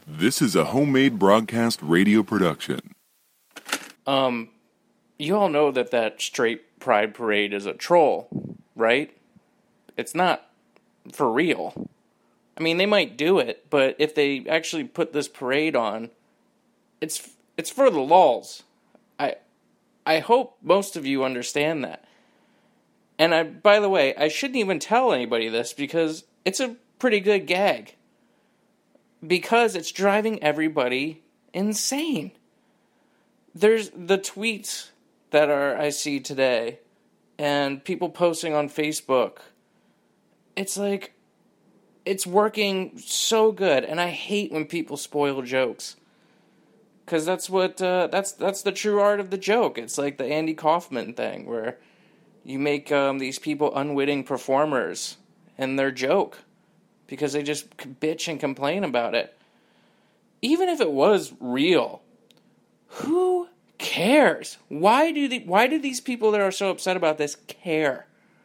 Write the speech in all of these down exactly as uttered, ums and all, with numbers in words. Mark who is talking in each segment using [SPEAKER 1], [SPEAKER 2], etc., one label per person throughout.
[SPEAKER 1] This is a homemade broadcast radio production.
[SPEAKER 2] Um, you all know that that straight pride parade is a troll, right? It's not for real. I mean, they might do it, but if they actually put this parade on, it's it's for the lulz. I I hope most of you understand that. And I, by the way, I shouldn't even tell anybody this because it's a pretty good gag. Because it's driving everybody insane. There's the tweets that are I see today and people posting on Facebook. It's like, it's working so good, and I hate when people spoil jokes. Because that's what, uh, that's that's the true art of the joke. It's like the Andy Kaufman thing, where you make um, these people unwitting performers in their joke. Because they just bitch and complain about it. Even if it was real, who cares? Why do the, why do these people that are so upset about this care?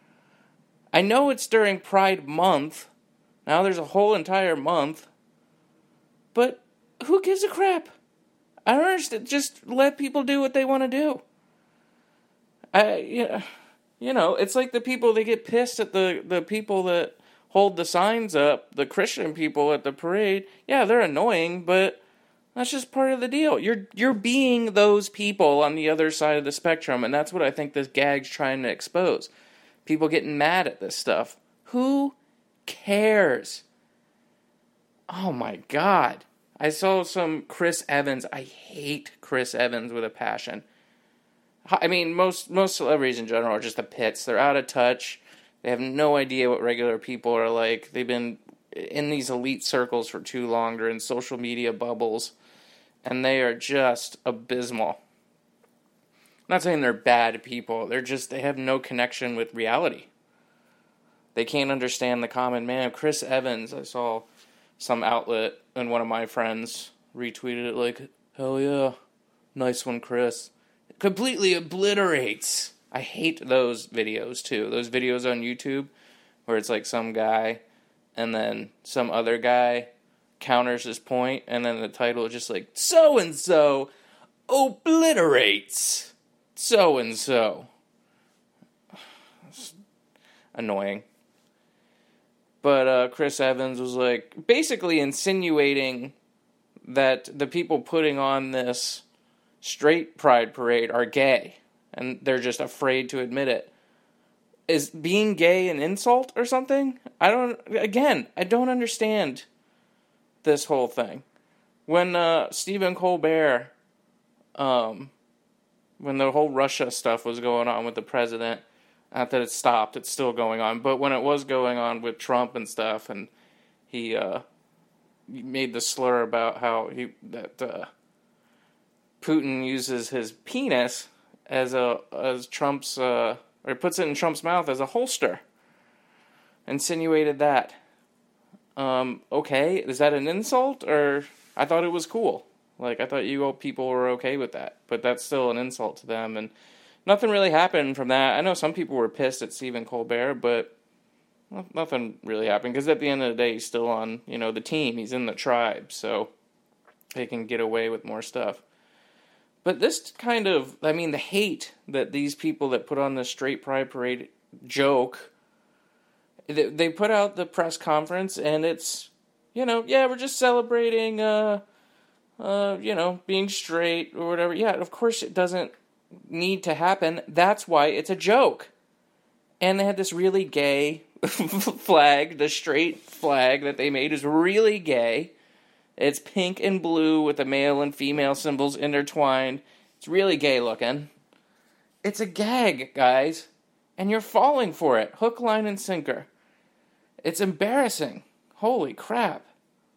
[SPEAKER 2] I know it's during Pride Month. Now there's a whole entire month. But who gives a crap? I don't understand. Just let people do what they want to do. I, yeah, you know, it's like the people that get pissed at the, the people that hold the signs up, the Christian people at the parade. Yeah, they're annoying, but that's just part of the deal. You're you're being those people on the other side of the spectrum, and that's what I think this gag's trying to expose. People getting mad at this stuff. Who cares? Oh my God. I saw some Chris Evans. I hate Chris Evans with a passion. I mean, most most celebrities in general are just the pits. They're out of touch. They have no idea what regular people are like. They've been in these elite circles for too long. They're in social media bubbles. And they are just abysmal. I'm not saying they're bad people. They're just, they have no connection with reality. They can't understand the common man. Chris Evans, I saw some outlet and one of my friends retweeted it like, hell yeah, nice one, Chris. It completely obliterates. I hate those videos, too. Those videos on YouTube where it's like some guy and then some other guy counters his point, and then the title is just like, so-and-so obliterates so-and-so. It's annoying. But uh, Chris Evans was like, basically insinuating that the people putting on this straight pride parade are gay. And they're just afraid to admit it. Is being gay an insult or something? I don't, again, I don't understand this whole thing. When uh, Stephen Colbert, um, when the whole Russia stuff was going on with the president, not that it stopped, it's still going on, but when it was going on with Trump and stuff, and he uh, made the slur about how he that uh, Putin uses his penis as a as Trump's uh, or he puts it in Trump's mouth as a holster. Insinuated that. Um, okay, is that an insult, or I thought it was cool. Like, I thought you people were okay with that, but that's still an insult to them, and nothing really happened from that. I know some people were pissed at Stephen Colbert, but well, nothing really happened, because at the end of the day, he's still on, you know, the team. He's in the tribe, so they can get away with more stuff. But this kind of, I mean, the hate that these people that put on the straight pride parade joke, they, they put out the press conference, and it's, you know, yeah, we're just celebrating, uh, uh, you know, being straight or whatever. Yeah, of course it doesn't need to happen. That's why it's a joke. And they had this really gay flag, the straight flag that they made is really gay. It's pink and blue with the male and female symbols intertwined. It's really gay looking. It's a gag, guys. And you're falling for it. Hook, line, and sinker. It's embarrassing. Holy crap.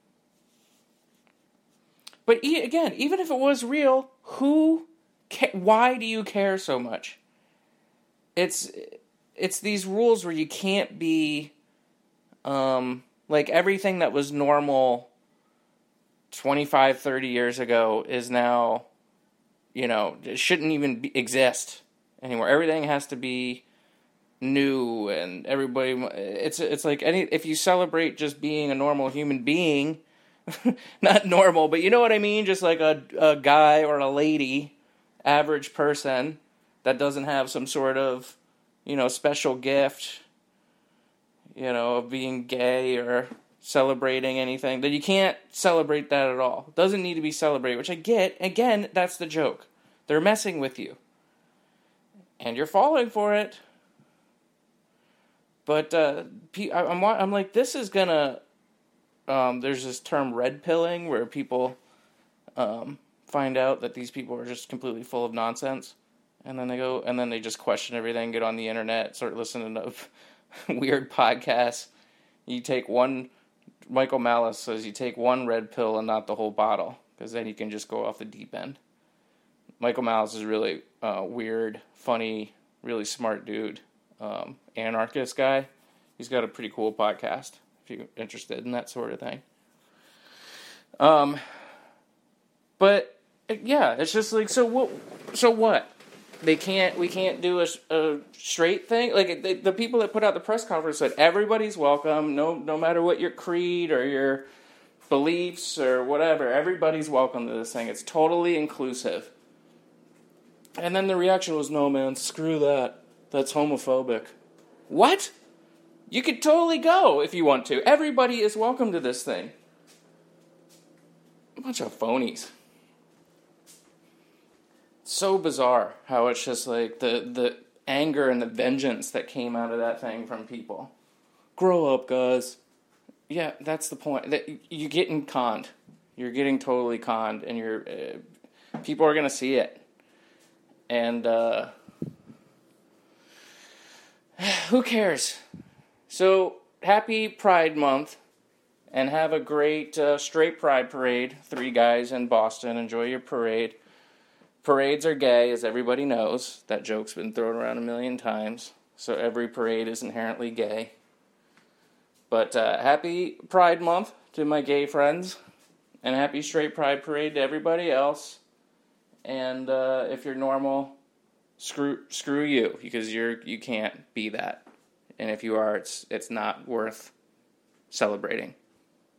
[SPEAKER 2] But e- again, even if it was real, who, ca- why do you care so much? It's, it's these rules where you can't be, um, like everything that was normal twenty-five, thirty years ago is now, you know, it shouldn't even be, exist anymore. Everything has to be new, and everybody, it's it's like any if you celebrate just being a normal human being, not normal, but you know what I mean? Just like a, a guy or a lady, average person that doesn't have some sort of, you know, special gift, you know, of being gay or celebrating anything, that you can't celebrate that at all. It doesn't need to be celebrated, which I get. Again, that's the joke. They're messing with you. And you're falling for it. But uh, I'm, I'm like, this is gonna... Um, there's this term red pilling where people um, find out that these people are just completely full of nonsense. And then they go, and then they just question everything, get on the internet, start listening to weird podcasts. You take one... Michael Malice says you take one red pill and not the whole bottle, because then you can just go off the deep end. Michael Malice is really uh, weird, funny, really smart dude, um, anarchist guy. He's got a pretty cool podcast if you're interested in that sort of thing. Um, but yeah, it's just like, so what? So what? They can't. We can't do a, a straight thing. Like they, the people that put out the press conference said everybody's welcome. No, no matter what your creed or your beliefs or whatever, everybody's welcome to this thing. It's totally inclusive. And then the reaction was, "No, man, screw that. That's homophobic." What? You could totally go if you want to. Everybody is welcome to this thing. A bunch of phonies. So bizarre how it's just like the, the anger and the vengeance that came out of that thing from people. Grow up, guys. Yeah, that's the point. That you're getting conned. You're getting totally conned, and you're uh, people are gonna see it. And uh, who cares? So happy Pride Month, and have a great uh, straight pride parade. Three guys in Boston. Enjoy your parade. Parades are gay, as everybody knows. That joke's been thrown around a million times. So every parade is inherently gay. But uh, happy Pride Month to my gay friends. And happy Straight Pride Parade to everybody else. And uh, if you're normal, screw screw you. Because you're you can't be that. And if you are, it's it's not worth celebrating.